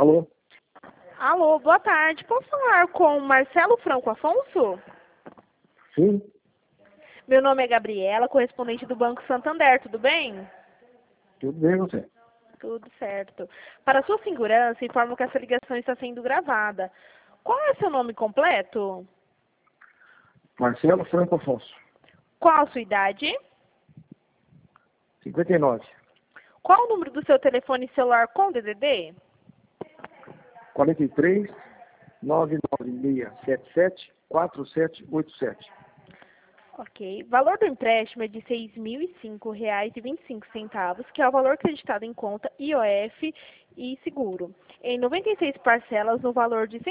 Alô? Alô, boa tarde. Posso falar com Marcelo Franco Afonso? Sim? Meu nome é Gabriela, correspondente do Banco Santander, tudo bem? Tudo bem, você? Tudo certo. Para sua segurança, informo que essa ligação está sendo gravada. Qual é seu nome completo? Marcelo Franco Afonso. Qual a sua idade? 59. Qual o número do seu telefone celular com DDD? 43 99677 4787. Ok. Valor do empréstimo é de R$ 6.005,25, que é o valor acreditado em conta, IOF e seguro, em 96 parcelas no valor de R$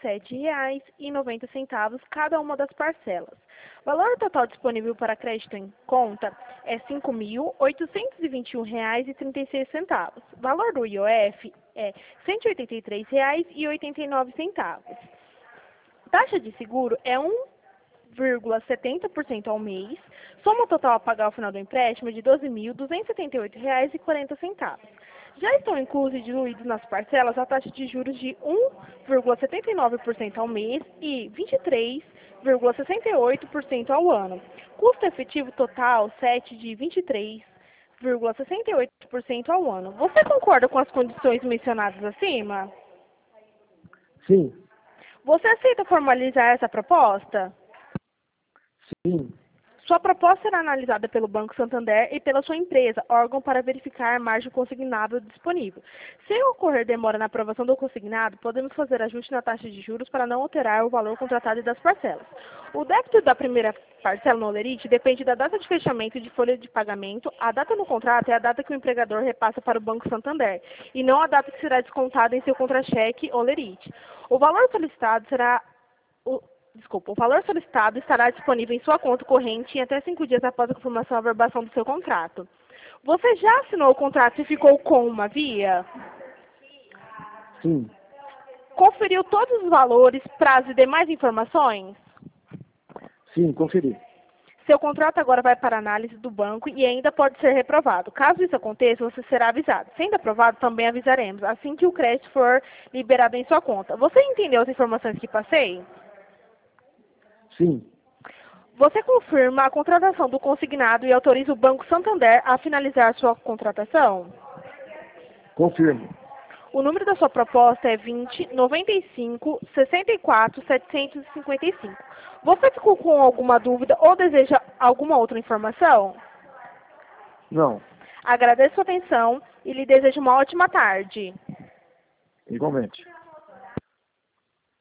127,90 cada uma das parcelas. Valor total disponível para crédito em conta é R$ 5.821,36. Valor do IOF é R$ 183,89. Taxa de seguro é 1,70% ao mês, soma total a pagar ao final do empréstimo de R$ 12.278,40. Já estão inclusos e diluídos nas parcelas a taxa de juros de 1,79% ao mês e 23,68% ao ano. Custo efetivo total 7 de 23,68% ao ano. Você concorda com as condições mencionadas acima? Sim, Você aceita formalizar essa proposta? sim, Sua proposta será analisada pelo Banco Santander e pela sua empresa, órgão para verificar a margem consignável disponível. Se ocorrer demora na aprovação do consignado, podemos fazer ajuste na taxa de juros para não alterar o valor contratado e das parcelas. O débito da primeira parcela no Olerite depende da data de fechamento de folha de pagamento. A data no contrato é a data que o empregador repassa para o Banco Santander, e não a data que será descontada em seu contra-cheque Olerite. O valor solicitado será o valor solicitado estará disponível em sua conta corrente em até 5 dias após a confirmação e averbação do seu contrato. Você já assinou o contrato e ficou com uma via? sim, Conferiu todos os valores, prazos e demais informações? sim, conferi. Seu contrato agora vai para análise do banco e ainda pode ser reprovado. Caso isso aconteça, você será avisado. Sendo aprovado, também avisaremos, assim que o crédito for liberado em sua conta. Você entendeu as informações que passei? Sim, Você confirma a contratação do consignado e autoriza o Banco Santander a finalizar sua contratação? confirmo. O número da sua proposta é 20 95 64 755. Você ficou com alguma dúvida ou deseja alguma outra informação? Não, Agradeço sua atenção e lhe desejo uma ótima tarde. igualmente.